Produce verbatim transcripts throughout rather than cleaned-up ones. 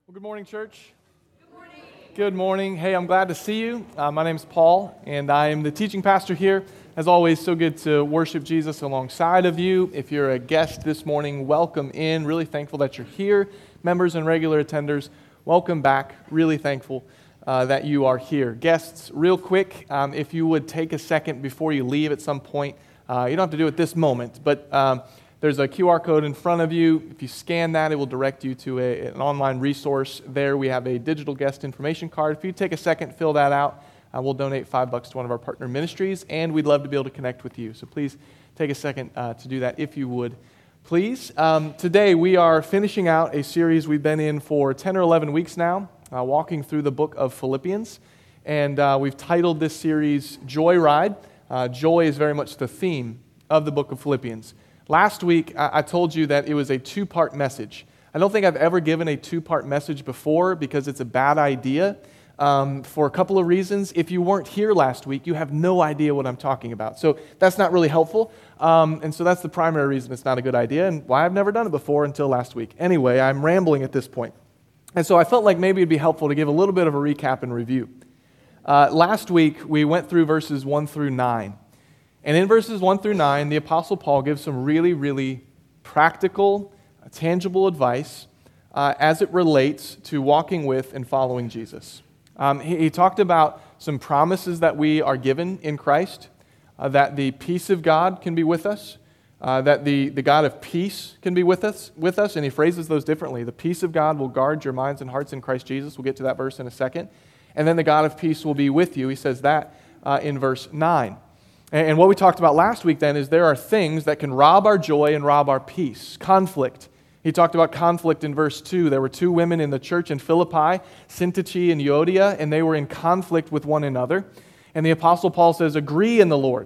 Well, good morning, church. Good morning. Good morning. Hey, I'm glad to see you. Uh, my name's Paul, and I am the teaching pastor here. As always, so good to worship Jesus alongside of you. If you're a guest this morning, welcome in. Really thankful that you're here. Members and regular attenders, welcome back. Really thankful uh, that you are here. Guests, real quick, um, if you would take a second before you leave at some point. Uh, you don't have to do it this moment, but um, there's a Q R code in front of you. If you scan that, it will direct you to a, an online resource. There we have a digital guest information card. If you take a second, fill that out, uh, we'll donate five bucks to one of our partner ministries, and we'd love to be able to connect with you. So please take a second uh, to do that if you would. Please. Um, today we are finishing out a series we've been in for ten or eleven weeks now, uh, walking through the book of Philippians, and uh, we've titled this series Joyride. Uh, joy is very much the theme of the book of Philippians. Last week, I told you that it was a two-part message. I don't think I've ever given a two-part message before because it's a bad idea um, for a couple of reasons. If you weren't here last week, you have no idea what I'm talking about. So that's not really helpful. Um, and so that's the primary reason it's not a good idea and why I've never done it before until last week. Anyway, I'm rambling at this point. And so I felt like maybe it'd be helpful to give a little bit of a recap and review. Uh, last week, we went through verses one through nine. And in verses one through nine, the Apostle Paul gives some really, really practical, tangible advice uh, as it relates to walking with and following Jesus. Um, he, he talked about some promises that we are given in Christ, uh, that the peace of God can be with us, uh, that the, the God of peace can be with us, with us, and he phrases those differently. The peace of God will guard your minds and hearts in Christ Jesus. We'll get to that verse in a second. And then the God of peace will be with you. He says that uh, in verse nine. And what we talked about last week then is there are things that can rob our joy and rob our peace. Conflict. He talked about conflict in verse two. There were two women in the church in Philippi, Syntyche and Euodia, and they were in conflict with one another. And the Apostle Paul says, agree in the Lord.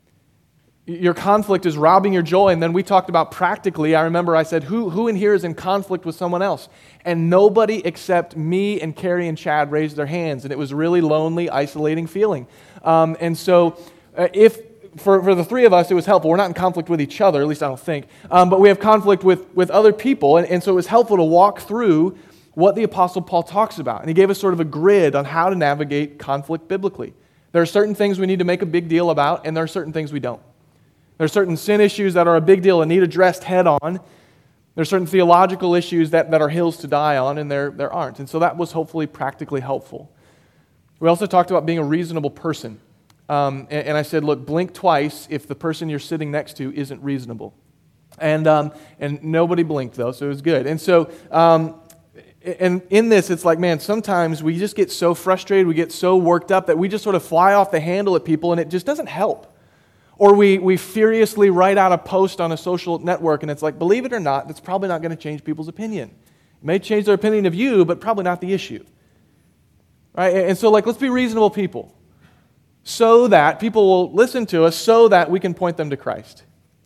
Your conflict is robbing your joy. And then we talked about practically, I remember I said, who, who in here is in conflict with someone else? And nobody except me and Carrie and Chad raised their hands. And it was a really lonely, isolating feeling. Um, and so... Uh, if, for, for the three of us, it was helpful. We're not in conflict with each other, at least I don't think, um, but we have conflict with, with other people, and, and so it was helpful to walk through what the Apostle Paul talks about. And he gave us sort of a grid on how to navigate conflict biblically. There are certain things we need to make a big deal about, and there are certain things we don't. There are certain sin issues that are a big deal and need addressed head on. There are certain theological issues that, that are hills to die on, and there, there aren't. And so that was hopefully practically helpful. We also talked about being a reasonable person. Um, and, and I said, look, blink twice if the person you're sitting next to isn't reasonable. And um, and nobody blinked, though, so it was good. And so, um, and in this, it's like, man, sometimes we just get so frustrated, we get so worked up that we just sort of fly off the handle at people, and it just doesn't help. Or we, we furiously write out a post on a social network, and it's like, believe it or not, that's probably not going to change people's opinion. It may change their opinion of you, but probably not the issue. Right? And so, like, let's be reasonable people, so that people will listen to us, so that we can point them to Christ.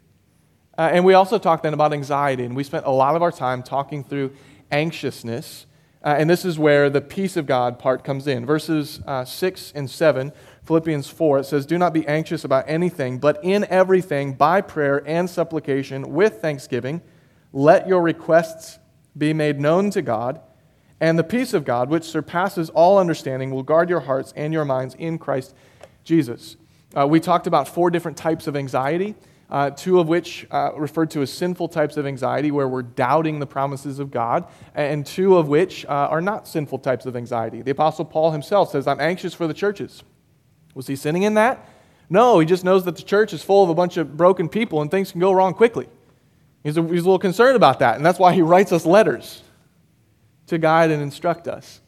Uh, and we also talked then about anxiety, and we spent a lot of our time talking through anxiousness, uh, and this is where the peace of God part comes in. Verses uh, six and seven, Philippians four, it says, do not be anxious about anything, but in everything, by prayer and supplication, with thanksgiving, let your requests be made known to God, and the peace of God, which surpasses all understanding, will guard your hearts and your minds in Christ Jesus. Uh, we talked about four different types of anxiety, uh, two of which uh, referred to as sinful types of anxiety, where we're doubting the promises of God, and two of which uh, are not sinful types of anxiety. The Apostle Paul himself says, I'm anxious for the churches. Was he sinning in that? No, he just knows that the church is full of a bunch of broken people and things can go wrong quickly. He's a, he's a little concerned about that, and that's why he writes us letters to guide and instruct us.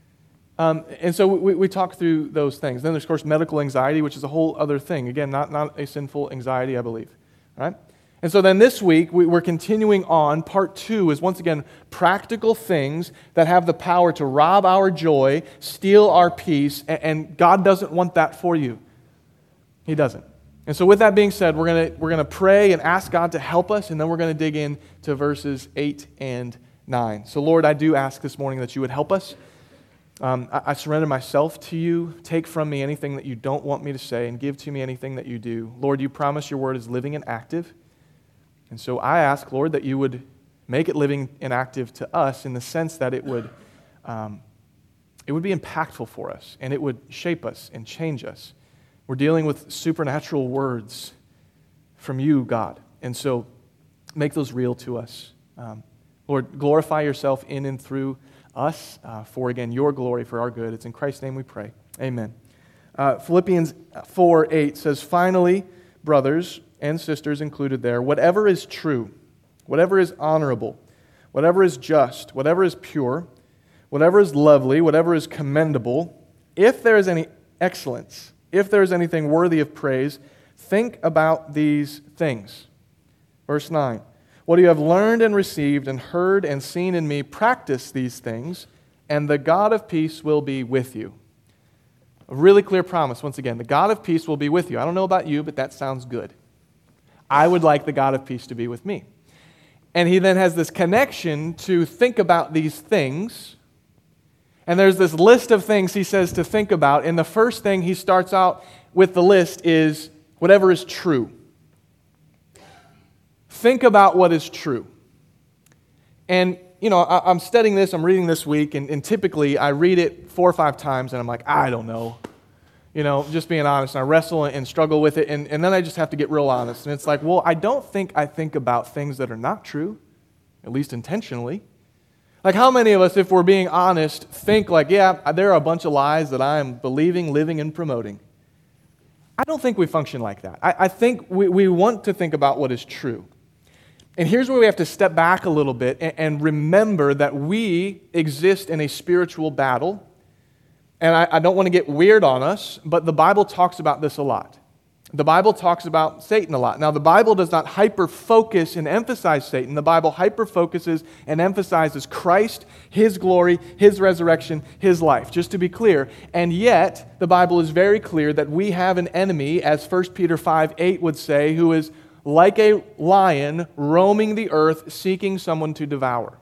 Um, and so we, we talk through those things. Then there's, of course, medical anxiety, which is a whole other thing. Again, not, not a sinful anxiety, I believe. All right? And so then this week, we, we're continuing on. Part two is, once again, practical things that have the power to rob our joy, steal our peace, and, and God doesn't want that for you. He doesn't. And so with that being said, we're going to we're gonna pray and ask God to help us, and then we're going to dig into verses eight and nine. So Lord, I do ask this morning that you would help us. Um, I, I surrender myself to you. Take from me anything that you don't want me to say and give to me anything that you do. Lord, you promise your word is living and active. And so I ask, Lord, that you would make it living and active to us in the sense that it would um, it would be impactful for us, and it would shape us and change us. We're dealing with supernatural words from you, God, and so make those real to us. Um, Lord, glorify yourself in and through us uh, for, again, your glory, for our good. It's in Christ's name we pray. Amen. Uh, Philippians four eight says, finally, brothers and sisters included there, whatever is true, whatever is honorable, whatever is just, whatever is pure, whatever is lovely, whatever is commendable, if there is any excellence, if there is anything worthy of praise, think about these things. Verse nine, what you have learned and received and heard and seen in me, practice these things, and the God of peace will be with you. A really clear promise, once again, the God of peace will be with you. I don't know about you, but that sounds good. I would like the God of peace to be with me. And he then has this connection to think about these things. And there's this list of things he says to think about. And the first thing he starts out with the list is whatever is true. Think about what is true. And, you know, I, I'm studying this, I'm reading this week, and, and typically I read it four or five times, and I'm like, I don't know. You know, just being honest, and I wrestle and struggle with it, and, and then I just have to get real honest. And it's like, well, I don't think I think about things that are not true, at least intentionally. Like, how many of us, if we're being honest, think like, yeah, there are a bunch of lies that I am believing, living, and promoting? I don't think we function like that. I, I think we, we want to think about what is true. And here's where we have to step back a little bit and, and remember that we exist in a spiritual battle. And I, I don't want to get weird on us, but the Bible talks about this a lot. The Bible talks about Satan a lot. Now, the Bible does not hyper-focus and emphasize Satan. The Bible hyper-focuses and emphasizes Christ, His glory, His resurrection, His life, just to be clear. And yet, the Bible is very clear that we have an enemy, as First Peter five eight would say, who is like a lion roaming the earth, seeking someone to devour.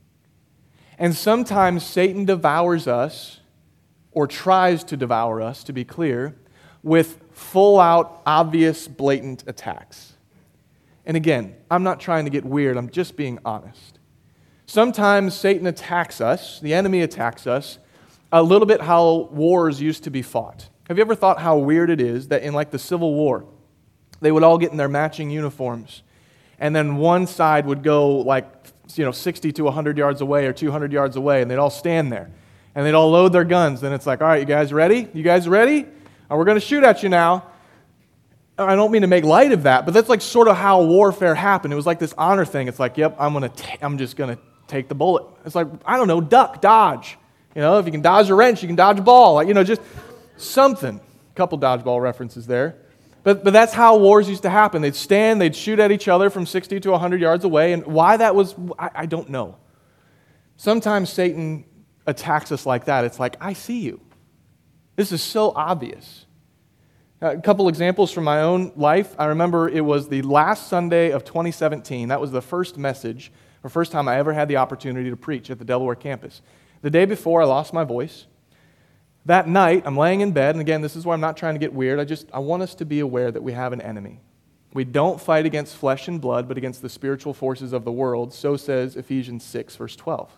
And sometimes Satan devours us, or tries to devour us, to be clear, with full-out, obvious, blatant attacks. And again, I'm not trying to get weird, I'm just being honest. Sometimes Satan attacks us, the enemy attacks us, a little bit how wars used to be fought. Have you ever thought how weird it is that in like the Civil War, they would all get in their matching uniforms, and then one side would go like, you know, sixty to one hundred yards away or two hundred yards away, and they'd all stand there, and they'd all load their guns. Then it's like, all right, you guys ready? You guys ready? Oh, we're going to shoot at you now. I don't mean to make light of that, but that's like sort of how warfare happened. It was like this honor thing. It's like, yep, I'm going to, I'm just going to take the bullet. It's like, I don't know, duck, dodge. You know, if you can dodge a wrench, you can dodge a ball. Like, you know, just something. A couple dodgeball references there. But but that's how wars used to happen. They'd stand, they'd shoot at each other from sixty to one hundred yards away, and why that was, I, I don't know. Sometimes Satan attacks us like that. It's like, I see you. This is so obvious. A couple examples from my own life. I remember it was the last Sunday of twenty seventeen. That was the first message, or first time I ever had the opportunity to preach at the Delaware campus. The day before, I lost my voice. That night, I'm laying in bed, and again, this is where I'm not trying to get weird. I just, I want us to be aware that we have an enemy. We don't fight against flesh and blood, but against the spiritual forces of the world. So says Ephesians six, verse twelve.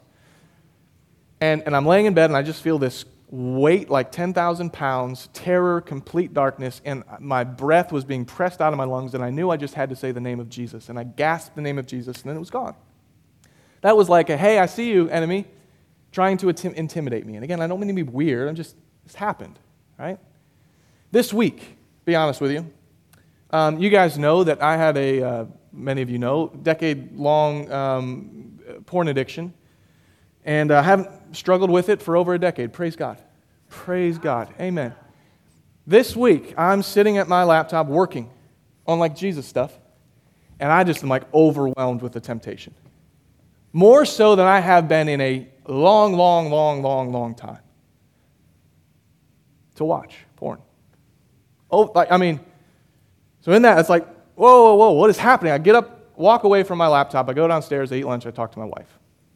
And, and I'm laying in bed, and I just feel this weight like ten thousand pounds, terror, complete darkness, and my breath was being pressed out of my lungs, and I knew I just had to say the name of Jesus. And I gasped the name of Jesus, and then it was gone. That was like a, hey, I see you, enemy, trying to intim- intimidate me. And again, I don't mean to be weird. I'm just, this happened, right? This week, be honest with you, um, you guys know that I had a, uh, many of you know, decade-long um, porn addiction. And I uh, haven't struggled with it for over a decade. Praise God. Praise God. Amen. This week, I'm sitting at my laptop working on like Jesus stuff, and I just am like overwhelmed with the temptation. More so than I have been in a long, long, long, long, long time. To watch porn. Oh, like, I mean, so in that, it's like, whoa, whoa, whoa, what is happening? I get up, walk away from my laptop, I go downstairs, I eat lunch, I talk to my wife.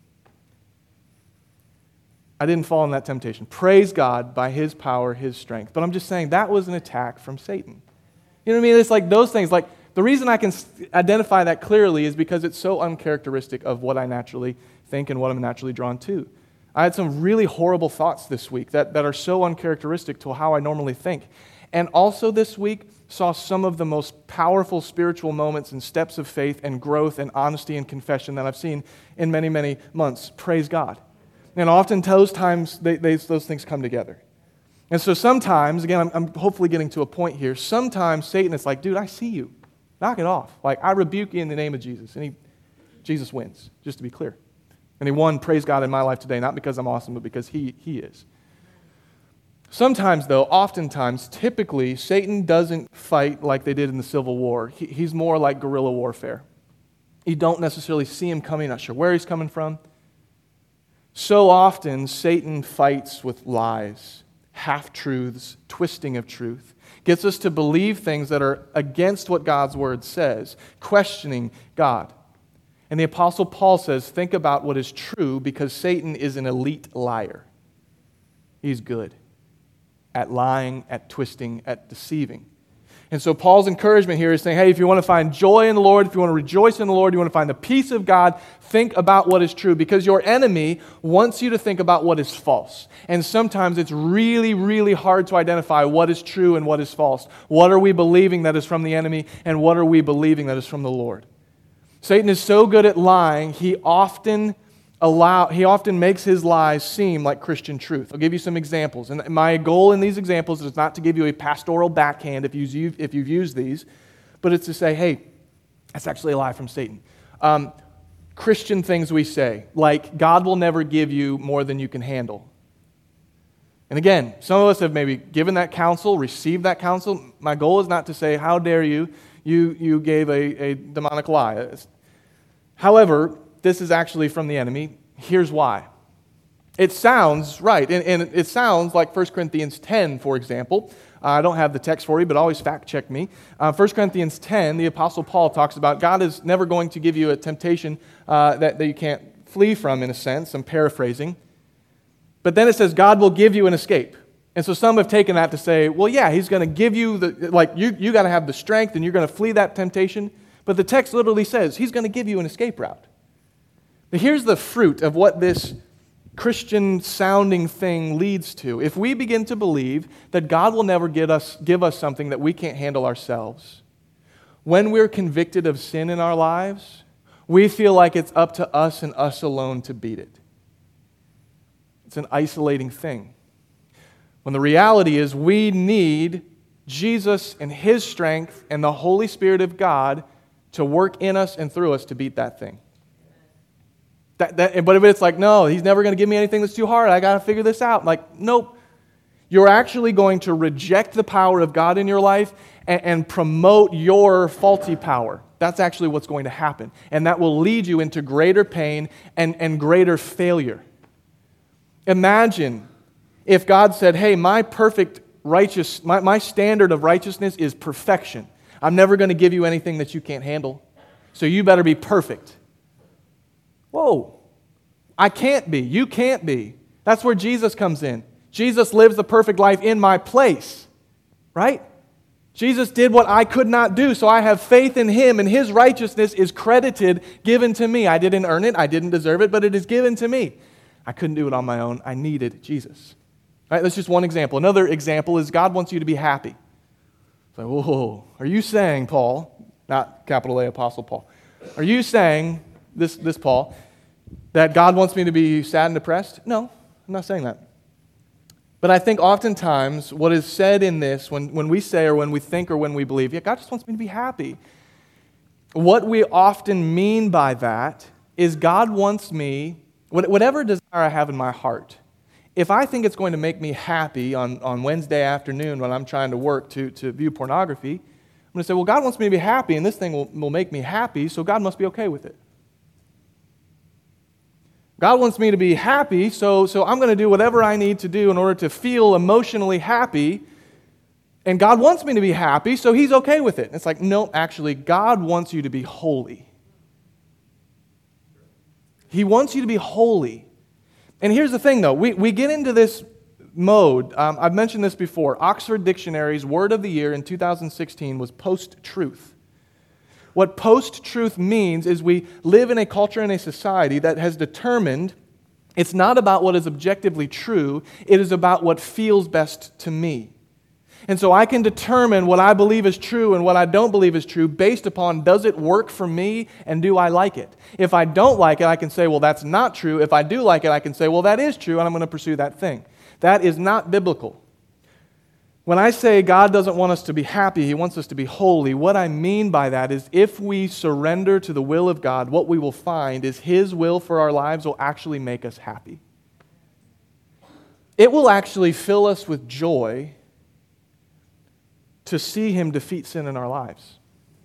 I didn't fall in that temptation. Praise God by His power, His strength. But I'm just saying that was an attack from Satan. You know what I mean? It's like those things. Like the reason I can identify that clearly is because it's so uncharacteristic of what I naturally think and what I'm naturally drawn to. I had some really horrible thoughts this week that, that are so uncharacteristic to how I normally think. And also this week, saw some of the most powerful spiritual moments and steps of faith and growth and honesty and confession that I've seen in many, many months. Praise God. And often those times, they, they, those things come together. And so sometimes, again, I'm, I'm hopefully getting to a point here, sometimes Satan is like, dude, I see you. Knock it off. Like, I rebuke you in the name of Jesus. And he, Jesus wins, just to be clear. And he won, praise God, in my life today, not because I'm awesome, but because he, he is. Sometimes, though, oftentimes, typically, Satan doesn't fight like they did in the Civil War. He, he's more like guerrilla warfare. You don't necessarily see him coming, not sure where he's coming from. So often, Satan fights with lies, half-truths, twisting of truth, gets us to believe things that are against what God's Word says, questioning God. And the Apostle Paul says, think about what is true because Satan is an elite liar. He's good at lying, at twisting, at deceiving. And so Paul's encouragement here is saying, hey, if you want to find joy in the Lord, if you want to rejoice in the Lord, you want to find the peace of God, think about what is true because your enemy wants you to think about what is false. And sometimes it's really, really hard to identify what is true and what is false. What are we believing that is from the enemy and what are we believing that is from the Lord? Satan is so good at lying, he often allow he often makes his lies seem like Christian truth. I'll give you some examples. And my goal in these examples is not to give you a pastoral backhand if you've, if you've used these, but it's to say, hey, that's actually a lie from Satan. Um, Christian things we say, like God will never give you more than you can handle. And again, some of us have maybe given that counsel, received that counsel. My goal is not to say, how dare you, you, you gave a, a demonic lie. However, this is actually from the enemy. Here's why. It sounds right, and, and it sounds like First Corinthians ten, for example. Uh, I don't have the text for you, but always fact check me. Uh, First Corinthians ten, the Apostle Paul talks about God is never going to give you a temptation uh, that, that you can't flee from, in a sense. I'm paraphrasing. But then it says God will give you an escape. And so some have taken that to say, well, yeah, he's going to give you, the like, you, you got to have the strength and you're going to flee that temptation. But the text literally says he's going to give you an escape route. But here's the fruit of what this Christian-sounding thing leads to. If we begin to believe that God will never give us, give us something that we can't handle ourselves, when we're convicted of sin in our lives, we feel like it's up to us and us alone to beat it. It's an isolating thing. When the reality is we need Jesus and His strength and the Holy Spirit of God to work in us and through us to beat that thing. That, that, but if it's like, no, he's never going to give me anything that's too hard, I got to figure this out. Like, nope. You're actually going to reject the power of God in your life and, and promote your faulty power. That's actually what's going to happen. And that will lead you into greater pain and, and greater failure. Imagine if God said, hey, my perfect righteous, my, my standard of righteousness is perfection. I'm never going to give you anything that you can't handle. So you better be perfect. Whoa, I can't be. You can't be. That's where Jesus comes in. Jesus lives the perfect life in my place, right? Jesus did what I could not do, so I have faith in Him, and His righteousness is credited, given to me. I didn't earn it. I didn't deserve it, but it is given to me. I couldn't do it on my own. I needed Jesus. All right, that's just one example. Another example is God wants you to be happy. It's like, whoa, are you saying, Paul, not capital A Apostle Paul, are you saying, this, this Paul, that God wants me to be sad and depressed? No, I'm not saying that. But I think oftentimes what is said in this, when, when we say or when we think or when we believe, yeah, God just wants me to be happy. What we often mean by that is God wants me, whatever desire I have in my heart, if I think it's going to make me happy on, on Wednesday afternoon when I'm trying to work to, to view pornography, I'm going to say, well, God wants me to be happy, and this thing will, will make me happy, so God must be okay with it. God wants me to be happy, so, so I'm going to do whatever I need to do in order to feel emotionally happy. And God wants me to be happy, so He's okay with it. And it's like, no, actually, God wants you to be holy. He wants you to be holy. And here's the thing, though. We, we get into this mode. Um, I've mentioned this before. Oxford Dictionary's word of the year in two thousand sixteen was post-truth. What post-truth means is we live in a culture and a society that has determined It's not about what is objectively true. It is about what feels best to me. And so I can determine what I believe is true and what I don't believe is true based upon, does it work for me and do I like it? If I don't like it, I can say, well, that's not true. If I do like it, I can say, well, that is true, and I'm going to pursue that thing. That is not biblical. When I say God doesn't want us to be happy, He wants us to be holy, what I mean by that is if we surrender to the will of God, what we will find is His will for our lives will actually make us happy. It will actually fill us with joy to see Him defeat sin in our lives.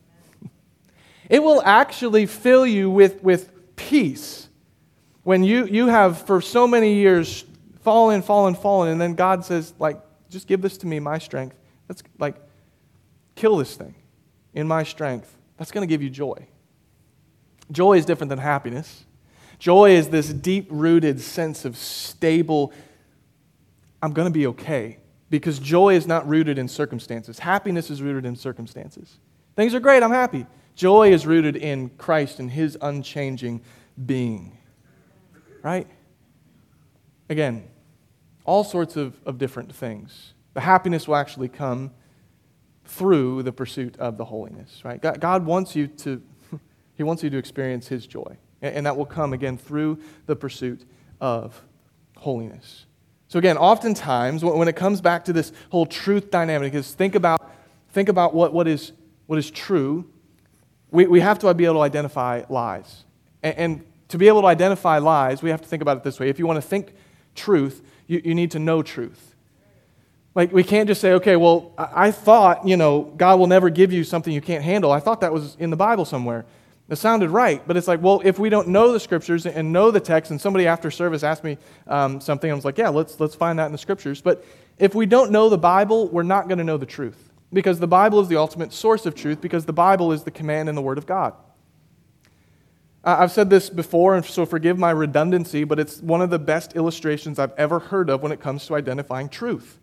It will actually fill you with, with peace when you, you have for so many years fallen, fallen, fallen, and then God says, like, just give this to me, my strength. Let's, like, kill this thing in my strength. That's going to give you joy. Joy is different than happiness. Joy is this deep-rooted sense of stable, I'm going to be okay. Because joy is not rooted in circumstances. Happiness is rooted in circumstances. Things are great, I'm happy. Joy is rooted in Christ and His unchanging being. Right? Again, all sorts of, of different things. The happiness will actually come through the pursuit of the holiness. Right? God, God wants you to, He wants you to experience His joy. And, and that will come, again, through the pursuit of holiness. So again, oftentimes, when it comes back to this whole truth dynamic, is think about, think about what, what, is, what is true. We, we have to be able to identify lies. And, and to be able to identify lies, we have to think about it this way. If you want to think truth, you, you need to know truth. Like, we can't just say, okay, well, I, I thought, you know, God will never give you something you can't handle. I thought that was in the Bible somewhere. It sounded right, but it's like, well, if we don't know the Scriptures and know the text, and somebody after service asked me um, something, I was like, yeah, let's let's find that in the Scriptures. But if we don't know the Bible, we're not going to know the truth, because the Bible is the ultimate source of truth, because the Bible is the command and the Word of God. Uh, I've said this before, and so forgive my redundancy, but it's one of the best illustrations I've ever heard of when it comes to identifying truth.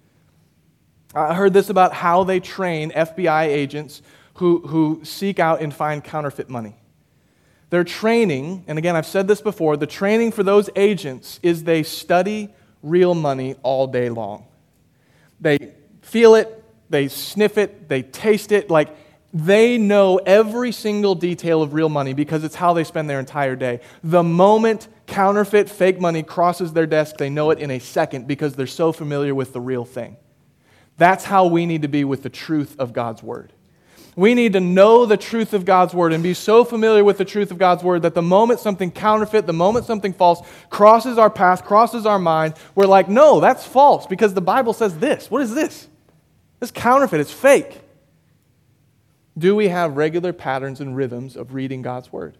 I heard this about how they train F B I agents who, who seek out and find counterfeit money. Their training, and again, I've said this before, the training for those agents is they study real money all day long. They feel it, they sniff it, they taste it, like they know every single detail of real money because it's how they spend their entire day. The moment counterfeit fake money crosses their desk, they know it in a second because they're so familiar with the real thing. That's how we need to be with the truth of God's Word. We need to know the truth of God's Word and be so familiar with the truth of God's Word that the moment something counterfeit, the moment something false crosses our path, crosses our mind, we're like, no, that's false because the Bible says this. What is this? It's counterfeit. It's fake. Do we have regular patterns and rhythms of reading God's Word?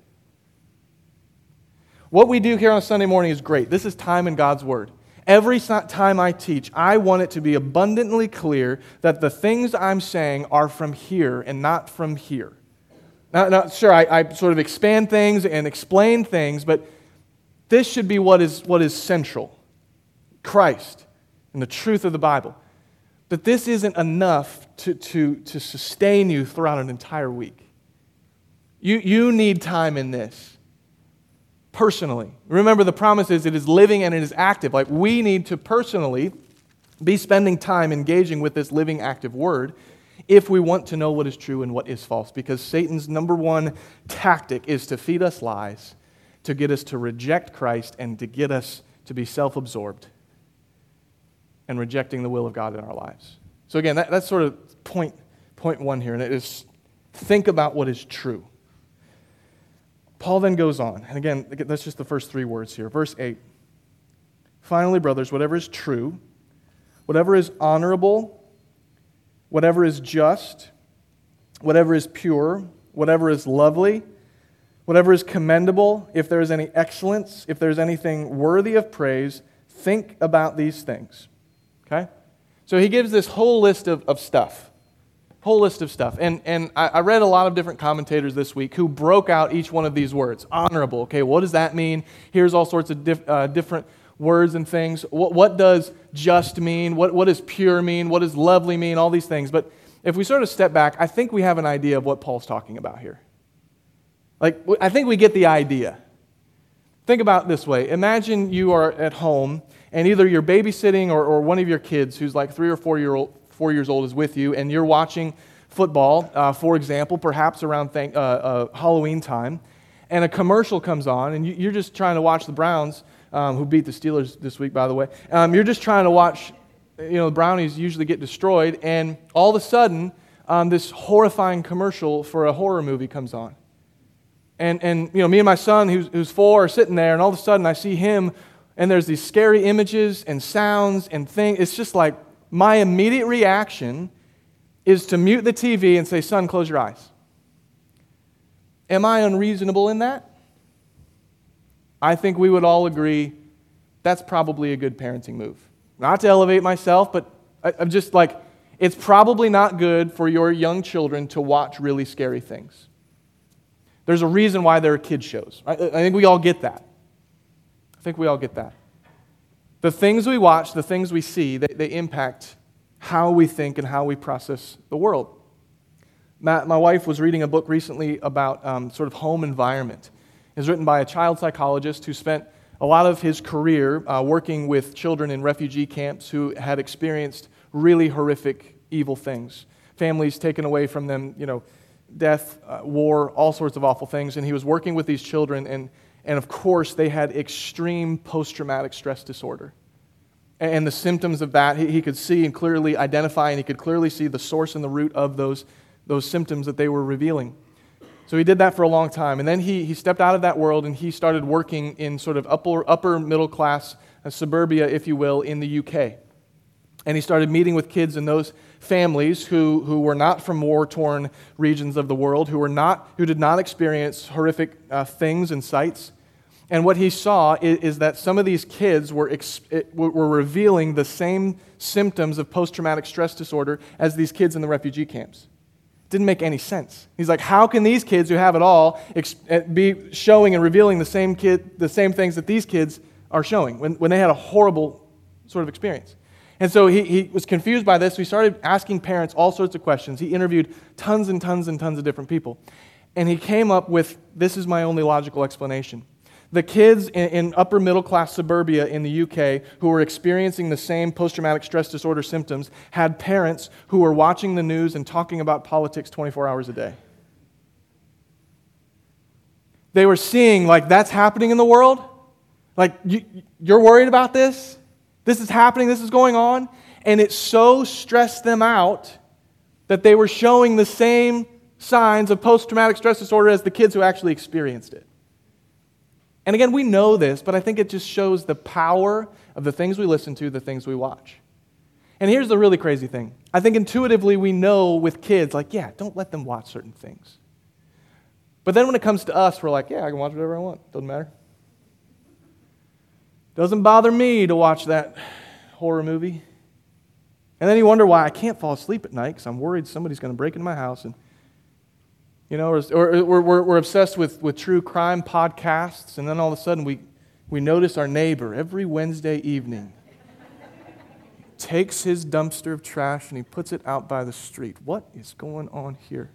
What we do here on Sunday morning is great. This is time in God's Word. Every time I teach, I want it to be abundantly clear that the things I'm saying are from here and not from here. Now, now sure, I, I sort of expand things and explain things, but this should be what is, what is central. Christ and the truth of the Bible. But this isn't enough to, to, to sustain you throughout an entire week. You, you need time in this. Personally. Remember, the promise is it is living and it is active. Like, we need to personally be spending time engaging with this living, active Word if we want to know what is true and what is false. Because Satan's number one tactic is to feed us lies, to get us to reject Christ, and to get us to be self-absorbed and rejecting the will of God in our lives. So again, that, that's sort of point, point one here, and it is think about what is true. Paul then goes on, and again, that's just the first three words here. Verse eight, finally, brothers, whatever is true, whatever is honorable, whatever is just, whatever is pure, whatever is lovely, whatever is commendable, if there is any excellence, if there is anything worthy of praise, think about these things. Okay? So he gives this whole list of, of stuff. Whole list of stuff. And and I, I read a lot of different commentators this week who broke out each one of these words. Honorable. Okay, what does that mean? Here's all sorts of diff, uh, different words and things. What, what does just mean? What, what does pure mean? What does lovely mean? All these things. But if we sort of step back, I think we have an idea of what Paul's talking about here. Like, I think we get the idea. Think about it this way. Imagine you are at home, and either you're babysitting or, or one of your kids who's like three or four, year old, four years old is with you, and you're watching football, uh, for example, perhaps around th- uh, uh, Halloween time, and a commercial comes on, and you, you're just trying to watch the Browns, um, who beat the Steelers this week, by the way. Um, you're just trying to watch, you know, the Brownies usually get destroyed, and all of a sudden, um, this horrifying commercial for a horror movie comes on. And, and you know, me and my son, who's, who's four, are sitting there, and all of a sudden I see him, and there's these scary images and sounds and things. It's just like my immediate reaction is to mute the T V and say, son, close your eyes. Am I unreasonable in that? I think we would all agree that's probably a good parenting move. Not to elevate myself, but I, I'm just like, it's probably not good for your young children to watch really scary things. There's a reason why there are kids shows. I, I think we all get that. I think we all get that. The things we watch, the things we see, they, they impact how we think and how we process the world. My, my wife was reading a book recently about um, sort of home environment. It was written by a child psychologist who spent a lot of his career uh, working with children in refugee camps who had experienced really horrific, evil things. Families taken away from them, you know, death, uh, war, all sorts of awful things. And he was working with these children, and, and of course, they had extreme post-traumatic stress disorder. And the symptoms of that, he, he could see and clearly identify, and he could clearly see the source and the root of those, those symptoms that they were revealing. So he did that for a long time. And then he, he stepped out of that world, and he started working in sort of upper, upper middle class uh, suburbia, if you will, in the U K. And he started meeting with kids in those families who, who were not from war-torn regions of the world, who were not who did not experience horrific uh, things and sights. And what he saw is, is that some of these kids were ex, were revealing the same symptoms of post-traumatic stress disorder as these kids in the refugee camps. Didn't make any sense. He's like, how can these kids who have it all ex, be showing and revealing the same kid the same things that these kids are showing when, when they had a horrible sort of experience? And so he, he was confused by this, so he started asking parents all sorts of questions. He interviewed tons and tons and tons of different people. And he came up with, this is my only logical explanation. The kids in, in upper middle class suburbia in the U K who were experiencing the same post-traumatic stress disorder symptoms had parents who were watching the news and talking about politics twenty-four hours a day. They were seeing, like, that's happening in the world? Like, you, you're worried about this? This is happening, this is going on, and it so stressed them out that they were showing the same signs of post-traumatic stress disorder as the kids who actually experienced it. And again, we know this, but I think it just shows the power of the things we listen to, the things we watch. And here's the really crazy thing. I think intuitively we know with kids, like, yeah, don't let them watch certain things. But then when it comes to us, we're like, yeah, I can watch whatever I want, doesn't matter. Doesn't bother me to watch that horror movie. And then you wonder why I can't fall asleep at night because I'm worried somebody's going to break into my house. And you know, or, or we're, we're, we're obsessed with, with true crime podcasts, and then all of a sudden we, we notice our neighbor every Wednesday evening takes his dumpster of trash and he puts it out by the street. What is going on here?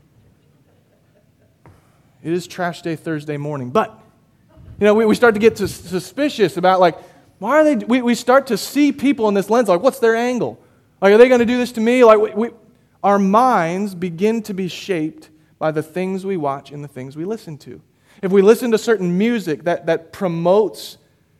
It is trash day Thursday morning, but you know, we, we start to get to suspicious about, like, why are they, we, we start to see people in this lens, like, what's their angle? Like, are they going to do this to me? Like, we, we, our minds begin to be shaped by the things we watch and the things we listen to. If we listen to certain music that, that promotes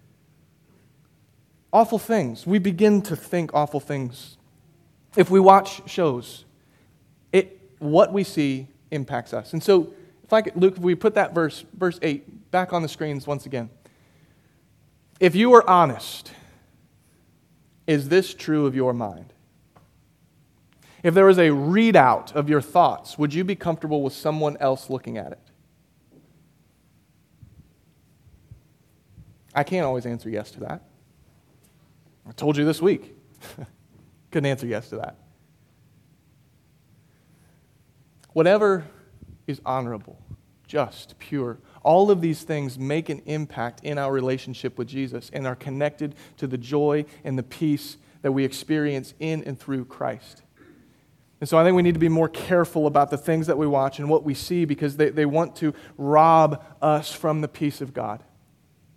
awful things, we begin to think awful things. If we watch shows, it what we see impacts us. And so, if I could, Luke, if we put that verse, verse eight, back on the screens once again. If you were honest, is this true of your mind? If there was a readout of your thoughts, would you be comfortable with someone else looking at it? I can't always answer yes to that. I told you this week. Couldn't answer yes to that. Whatever is honorable, just, pure, all of these things make an impact in our relationship with Jesus and are connected to the joy and the peace that we experience in and through Christ. And so I think we need to be more careful about the things that we watch and what we see because they, they want to rob us from the peace of God.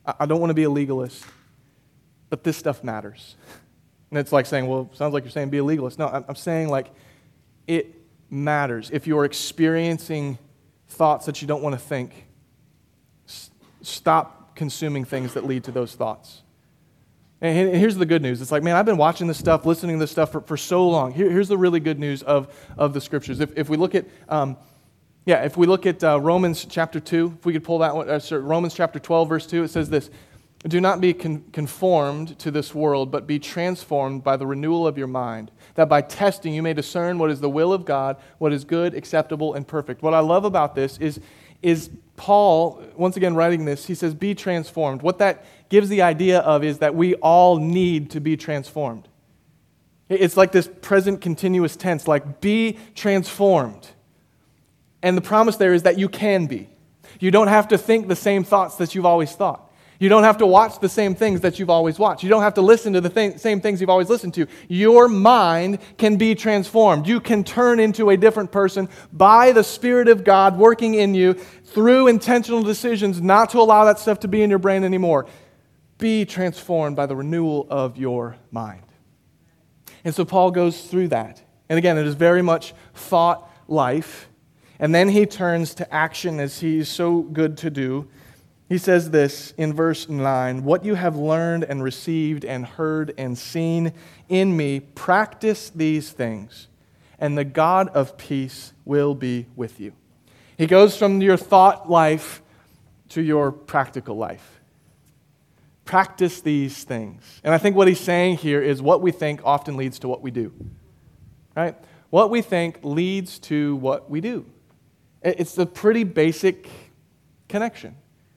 I, I don't want to be a legalist, but this stuff matters. And it's like saying, well, sounds like you're saying be a legalist. No, I'm, I'm saying like it matters. If you're experiencing thoughts that you don't want to think, s- stop consuming things that lead to those thoughts. And here's the good news. It's like, man, I've been watching this stuff, listening to this stuff for, for so long. Here, here's the really good news of, of the Scriptures. If, if we look at, um, yeah, if we look at uh, Romans chapter two, if we could pull that one, uh, sorry, Romans chapter twelve, verse two, it says this, do not be con- conformed to this world, but be transformed by the renewal of your mind, that by testing you may discern what is the will of God, what is good, acceptable, and perfect. What I love about this is, is Paul, once again writing this, he says, be transformed. What that gives the idea of is that we all need to be transformed. It's like this present continuous tense, like be transformed. And the promise there is that you can be. You don't have to think the same thoughts that you've always thought. You don't have to watch the same things that you've always watched. You don't have to listen to the th- same things you've always listened to. Your mind can be transformed. You can turn into a different person by the Spirit of God working in you through intentional decisions not to allow that stuff to be in your brain anymore. Be transformed by the renewal of your mind. And so Paul goes through that. And again, it is very much thought life. And then he turns to action as he's so good to do. He says this in verse nine, what you have learned and received and heard and seen in me, practice these things, and the God of peace will be with you. He goes from your thought life to your practical life. Practice these things. And I think what he's saying here is what we think often leads to what we do. Right? What we think leads to what we do. It's a pretty basic connection.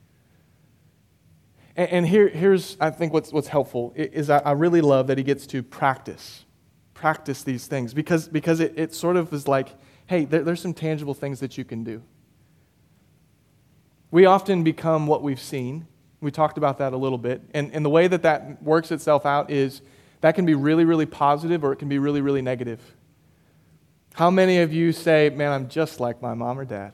And here, here's, I think, what's what's helpful is I really love that he gets to practice, practice these things because, because it, it sort of is like, hey, there, there's some tangible things that you can do. We often become what we've seen. We talked about that a little bit. And, and the way that that works itself out is that can be really, really positive or it can be really, really negative. How many of you say, man, I'm just like my mom or dad?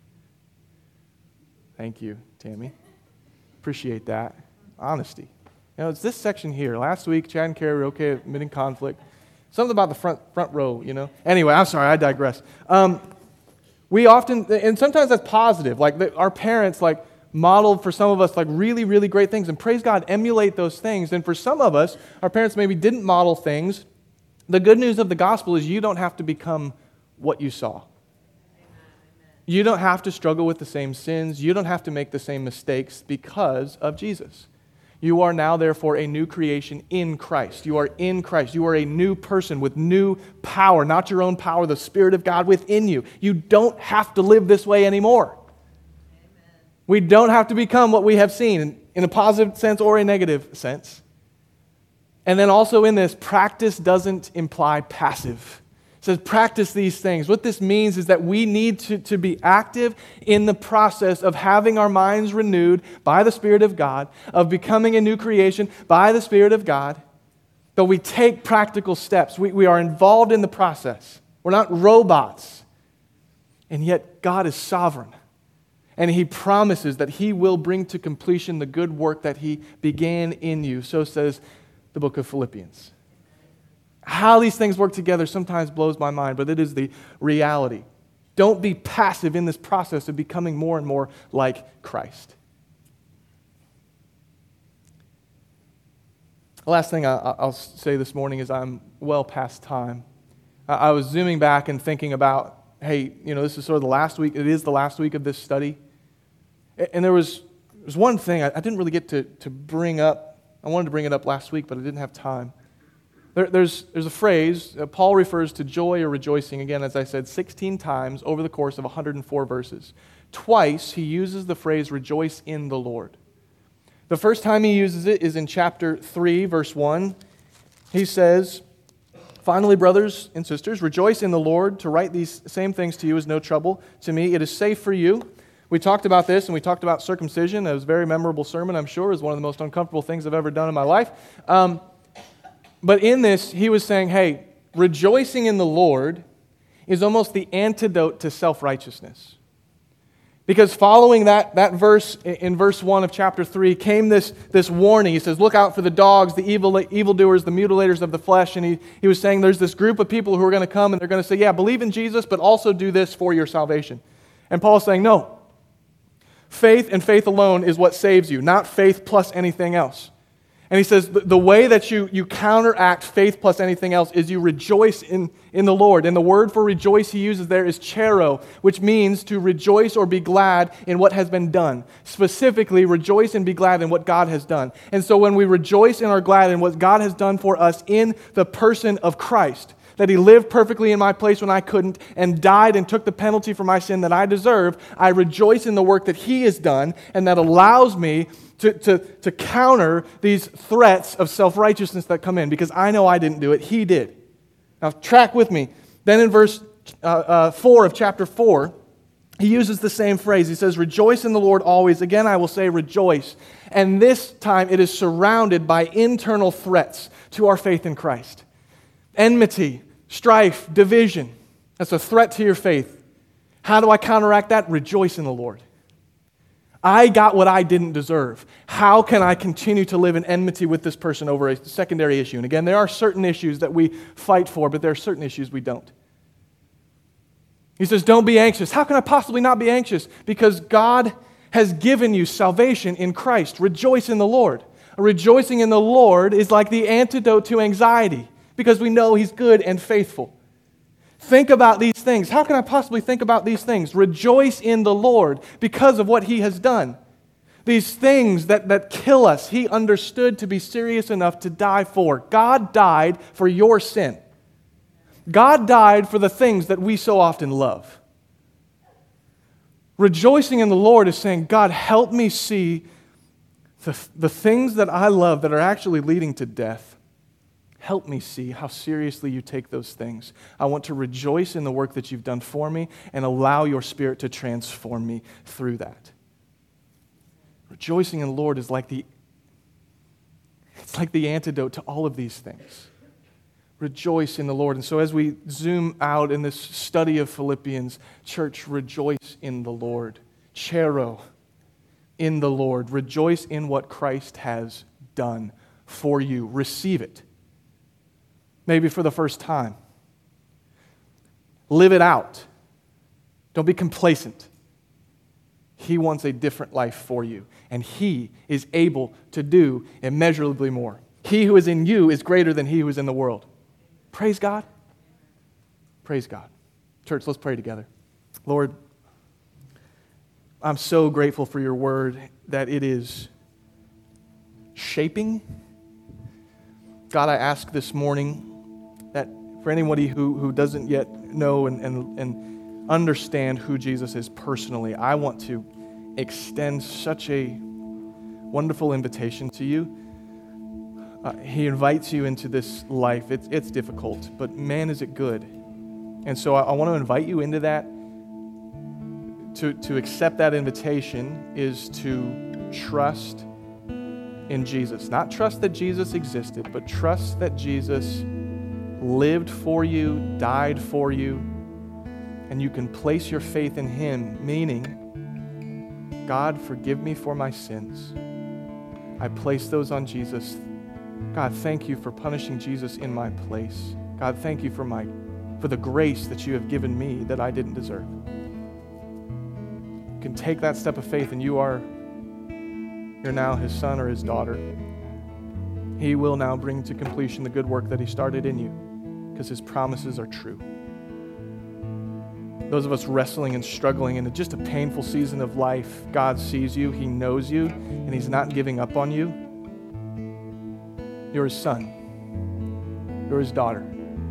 Thank you, Tammy. Appreciate that. Honesty. You know, it's this section here. Last week, Chad and Carrie were okay admitting conflict. Something about the front front row, you know. Anyway, I'm sorry, I digress. Um, we often, and sometimes that's positive. Like the, our parents, like modeled for some of us, like really, really great things, and praise God, emulate those things. And for some of us, our parents maybe didn't model things. The good news of the gospel is you don't have to become what you saw. You don't have to struggle with the same sins. You don't have to make the same mistakes because of Jesus. You are now, therefore, a new creation in Christ. You are in Christ. You are a new person with new power, not your own power, the Spirit of God within you. You don't have to live this way anymore. Amen. We don't have to become what we have seen in a positive sense or a negative sense. And then also in this, practice doesn't imply passive. It says practice these things. What this means is that we need to, to be active in the process of having our minds renewed by the Spirit of God, of becoming a new creation by the Spirit of God, but we take practical steps. We, we are involved in the process. We're not robots. And yet God is sovereign. And He promises that He will bring to completion the good work that He began in you. So says the book of Philippians. How these things work together sometimes blows my mind, but it is the reality. Don't be passive in this process of becoming more and more like Christ. The last thing I'll say this morning is I'm well past time. I was zooming back and thinking about, hey, you know, this is sort of the last week. It is the last week of this study. And there was, there was one thing I didn't really get to, to bring up. I wanted to bring it up last week, but I didn't have time. There, there's, there's a phrase, uh, Paul refers to joy or rejoicing, again, as I said, sixteen times over the course of one hundred four verses. Twice he uses the phrase rejoice in the Lord. The first time he uses it is in chapter three, verse one. He says, finally, brothers and sisters, rejoice in the Lord. To write these same things to you is no trouble to me. It is safe for you. We talked about this, and we talked about circumcision. It was a very memorable sermon, I'm sure. It was one of the most uncomfortable things I've ever done in my life. Um, But in this, he was saying, hey, rejoicing in the Lord is almost the antidote to self-righteousness. Because following that, that verse, in verse one of chapter three, came this, this warning. He says, look out for the dogs, the evil evildoers, the mutilators of the flesh. And he, he was saying there's this group of people who are going to come and they're going to say, yeah, believe in Jesus, but also do this for your salvation. And Paul's saying, no. Faith and faith alone is what saves you, not faith plus anything else. And he says the way that you, you counteract faith plus anything else is you rejoice in, in the Lord. And the word for rejoice he uses there is chero, which means to rejoice or be glad in what has been done. Specifically, rejoice and be glad in what God has done. And so when we rejoice and are glad in what God has done for us in the person of Christ, that he lived perfectly in my place when I couldn't and died and took the penalty for my sin that I deserve, I rejoice in the work that he has done, and that allows me to, to, to counter these threats of self-righteousness that come in, because I know I didn't do it, he did. Now track with me. Then in verse uh, uh, four of chapter four, he uses the same phrase. He says, rejoice in the Lord always. Again, I will say rejoice. And this time it is surrounded by internal threats to our faith in Christ. Enmity, strife, division. That's a threat to your faith. How do I counteract that? Rejoice in the Lord. I got what I didn't deserve. How can I continue to live in enmity with this person over a secondary issue? And again, there are certain issues that we fight for, but there are certain issues we don't. He says, don't be anxious. How can I possibly not be anxious? Because God has given you salvation in Christ. Rejoice in the Lord. Rejoicing in the Lord is like the antidote to anxiety, because we know he's good and faithful. Think about these things. How can I possibly think about these things? Rejoice in the Lord because of what he has done. These things that, that kill us, he understood to be serious enough to die for. God died for your sin. God died for the things that we so often love. Rejoicing in the Lord is saying, God, help me see the, the things that I love that are actually leading to death. Help me see how seriously you take those things. I want to rejoice in the work that you've done for me and allow your Spirit to transform me through that. Rejoicing in the Lord is like the, it's like the antidote to all of these things. Rejoice in the Lord. And so as we zoom out in this study of Philippians, church, rejoice in the Lord. Chero, in the Lord. Rejoice in what Christ has done for you. Receive it. Maybe for the first time. Live it out. Don't be complacent. He wants a different life for you, and he is able to do immeasurably more. He who is in you is greater than he who is in the world. Praise God. Praise God. Church, let's pray together. Lord, I'm so grateful for your word, that it is shaping. God, I ask this morning that for anybody who, who doesn't yet know and, and, and understand who Jesus is personally, I want to extend such a wonderful invitation to you. Uh, he invites you into this life. It's, it's difficult, but man, is it good. And so I, I want to invite you into that. To, to accept that invitation is to trust in Jesus. Not trust that Jesus existed, but trust that Jesus lived for you, died for you, and you can place your faith in him, meaning, God, forgive me for my sins. I place those on Jesus. God, thank you for punishing Jesus in my place. God, thank you for my for the grace that you have given me that I didn't deserve. You can take that step of faith, and you are you're now his son or his daughter. He will now bring to completion the good work that he started in you, because his promises are true. Those of us wrestling and struggling in just a painful season of life, God sees you, he knows you, and he's not giving up on you. You're his son. You're his daughter.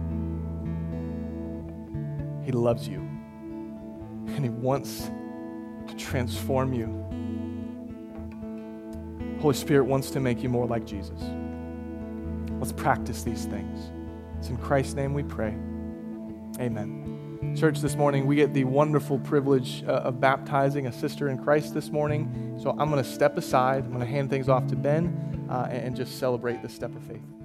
He loves you, and he wants to transform you. Holy Spirit wants to make you more like Jesus. Let's practice these things. It's in Christ's name we pray. Amen. Church, this morning we get the wonderful privilege uh, of baptizing a sister in Christ this morning. So I'm going to step aside. I'm going to hand things off to Ben uh, and just celebrate this step of faith.